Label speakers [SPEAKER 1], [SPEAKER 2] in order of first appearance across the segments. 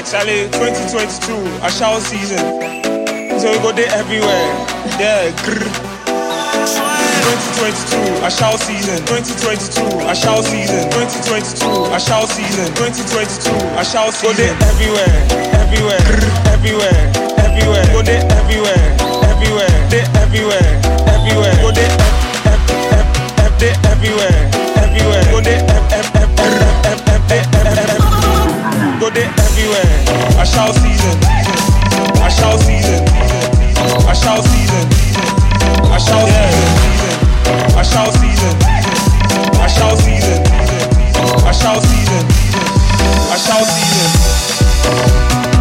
[SPEAKER 1] Sally 2022, a shower season. So we go there everywhere. Yeah, grrr. 2022, a shower season. 2022, a shower season. 2022, a shower season. 2022, a shower season. Go there everywhere, everywhere, grrr. Everywhere, everywhere. Go there everywhere, everywhere. There everywhere, everywhere. Go there everywhere, everywhere. Go there go there everywhere. A shower season, a shower season, a shower season, a shower season, a shower season, a shower season, a shower season, a shower season.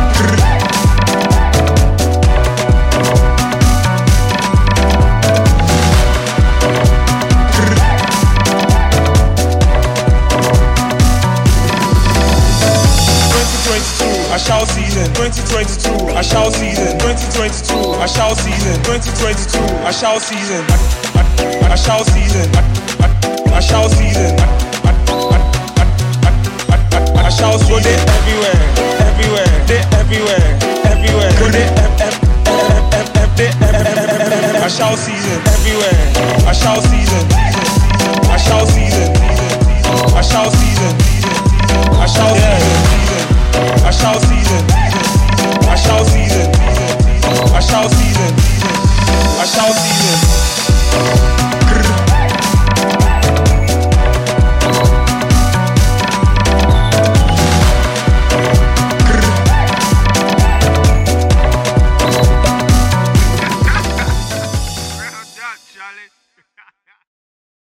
[SPEAKER 1] A shower season, 2022, a shower season, 2022, a shower season, 2022, a shower season, a shower season, a shower season, a shower season. Go there everywhere, everywhere, there everywhere, everywhere. Go there a shower season, everywhere, a shower season, a shower season.